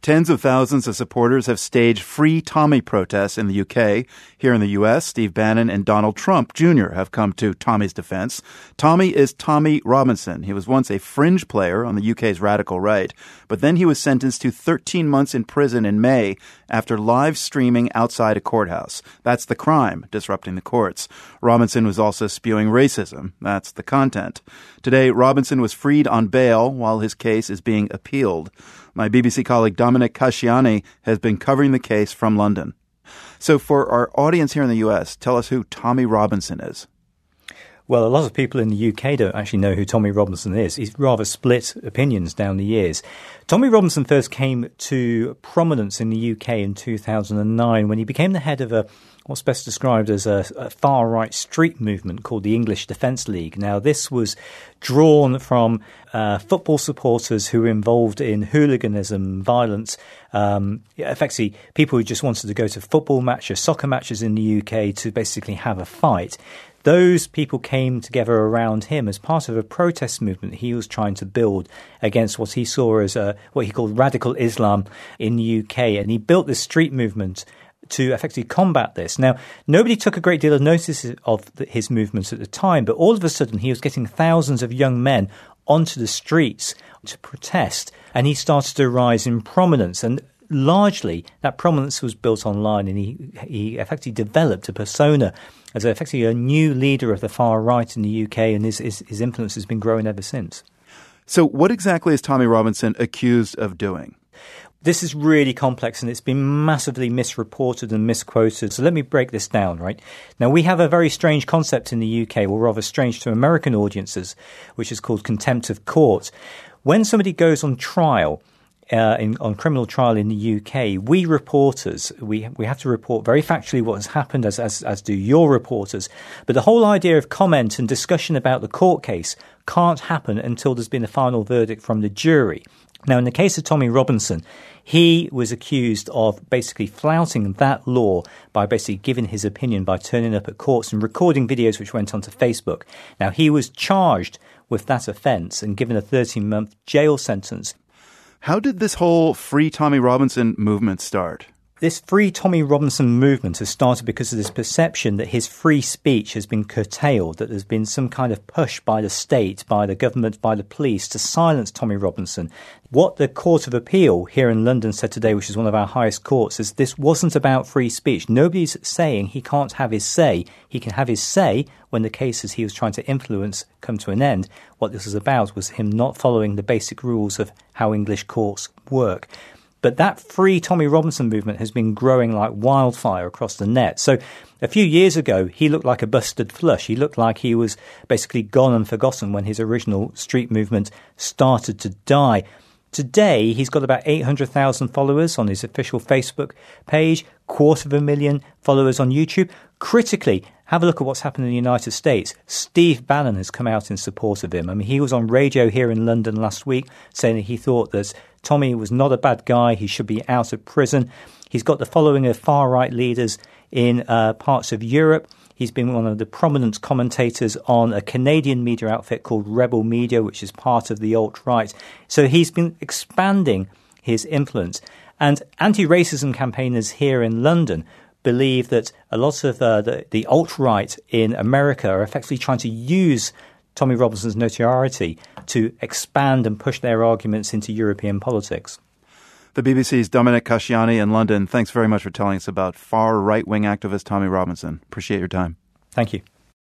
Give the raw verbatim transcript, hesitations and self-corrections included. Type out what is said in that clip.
Tens of thousands of supporters have staged Free Tommy protests in the U K. Here in the U S, Steve Bannon and Donald Trump Junior have come to Tommy's defense. Tommy is Tommy Robinson. He was once a fringe player on the U K's radical right, but then he was sentenced to thirteen months in prison in May after live streaming outside a courthouse. That's the crime, disrupting the courts. Robinson was also spewing racism. That's the content. Today, Robinson was freed on bail while his case is being appealed. My B B C colleague Dominic Casciani has been covering the case from London. So for our audience here in the U S, tell us who Tommy Robinson is. Well, a lot of people in the U K don't actually know who Tommy Robinson is. He's rather split opinions down the years. Tommy Robinson first came to prominence in the U K in two thousand nine when he became the head of a what's best described as a, a far-right street movement called the English Defence League. Now, this was drawn from uh, football supporters who were involved in hooliganism, violence, um, effectively people who just wanted to go to football matches, soccer matches in the U K to basically have a fight. Those people came together around him as part of a protest movement he was trying to build against what he saw as a, what he called radical Islam in the U K. And he built this street movement to effectively combat this. Now, nobody took a great deal of notice of the, his movements at the time, but all of a sudden he was getting thousands of young men onto the streets to protest, and he started to rise in prominence. And largely, that prominence was built online, and he, he effectively developed a persona as effectively a new leader of the far right in the U K, and his, his, his influence has been growing ever since. So what exactly is Tommy Robinson accused of doing? This is really complex and it's been massively misreported and misquoted. So let me break this down, right? Now, we have a very strange concept in the U K, or rather strange to American audiences, which is called contempt of court. When somebody goes on trial, uh, in, on criminal trial in the U K, we reporters, we we have to report very factually what has happened, as, as, as do your reporters. But the whole idea of comment and discussion about the court case can't happen until there's been a final verdict from the jury. Now, in the case of Tommy Robinson, he was accused of basically flouting that law by basically giving his opinion by turning up at courts and recording videos which went onto Facebook. Now, he was charged with that offence and given a thirteen-month jail sentence. How did this whole Free Tommy Robinson movement start? This Free Tommy Robinson movement has started because of this perception that his free speech has been curtailed, that there's been some kind of push by the state, by the government, by the police to silence Tommy Robinson. What the Court of Appeal here in London said today, which is one of our highest courts, is this wasn't about free speech. Nobody's saying he can't have his say. He can have his say when the cases he was trying to influence come to an end. What this was about was him not following the basic rules of how English courts work. But that Free Tommy Robinson movement has been growing like wildfire across the net. So a few years ago, he looked like a busted flush. He looked like he was basically gone and forgotten when his original street movement started to die. Today, he's got about eight hundred thousand followers on his official Facebook page, quarter of a million followers on YouTube. Critically, have a look at what's happened in the United States. Steve Bannon has come out in support of him. I mean, he was on radio here in London last week saying that he thought that Tommy was not a bad guy. He should be out of prison. He's got the following of far-right leaders in uh, parts of Europe. He's been one of the prominent commentators on a Canadian media outfit called Rebel Media, which is part of the alt-right. So he's been expanding his influence. And anti-racism campaigners here in London believe that a lot of uh, the, the alt-right in America are effectively trying to use Tommy Robinson's notoriety to expand and push their arguments into European politics. The B B C's Dominic Casciani in London. Thanks very much for telling us about far right-wing activist Tommy Robinson. Appreciate your time. Thank you.